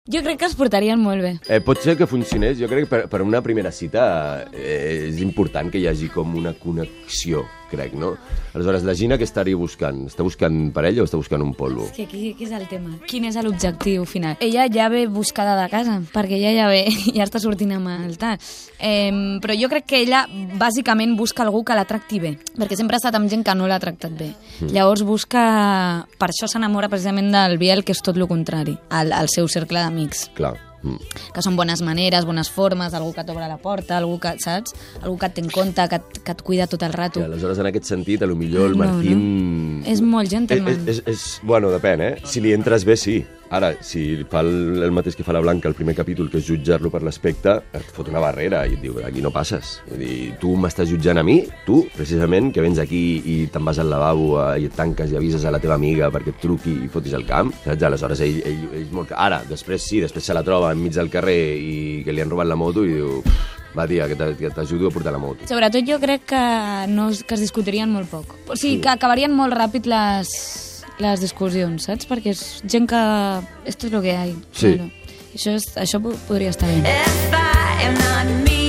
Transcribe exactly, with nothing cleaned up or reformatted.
Jo crec que es portarien molt bé. Eh, pot ser que funcionés. Jo crec que per, per una primera cita eh, és important que hi hagi com una connexió, crec, no? Aleshores, la Gina què estaria buscant? Està buscant parella o està buscant un polvo? És que aquí, aquí és el tema. Quin és l'objectiu final? Ella ja ve buscada de casa, perquè ella ja ve, ja està sortint amb el tal. Eh, però jo crec que ella bàsicament busca algú que la tracti bé, perquè sempre ha estat amb gent que no l'ha tractat bé. Mm. Llavors busca... Per això s'enamora precisament del Biel, que és tot el contrari, al, al seu cercle d'amics. Clar. Mm. Que són bones maneres, bones formes, algú que t'obre la porta, algú que, saps? Algú que et té en compte, que et, que et cuida tot el rato. I aleshores, en aquest sentit, a lo millor el Martín... No, no. És molt gentleman. És, és, és, bueno, depèn, eh? Si li entres bé, sí. Ara, si fa el, el mateix que fa la Blanca al primer capítol, que és jutjar-lo per l'aspecte, et fot una barrera i et diu, aquí no passes. Vull dir, tu m'estàs jutjant a mi, tu, precisament, que vens aquí i te'n vas al lavabo eh, i et tanques i avises a la teva amiga perquè et truqui i fotis el camp, saps? Aleshores, ell, ell, ell és molt... Ara, després sí, després se la troba enmig del carrer i que li han robat la moto i diu... Va, tia, que t'ajudo a portar la moto. Sobretot jo crec que, no, que es discutirien molt poc. O sigui, sí. Que acabarien molt ràpid les, les discussions, saps? Perquè és gent que... Esto es lo que hay. Sí. Claro. Això, és, això podria estar bé.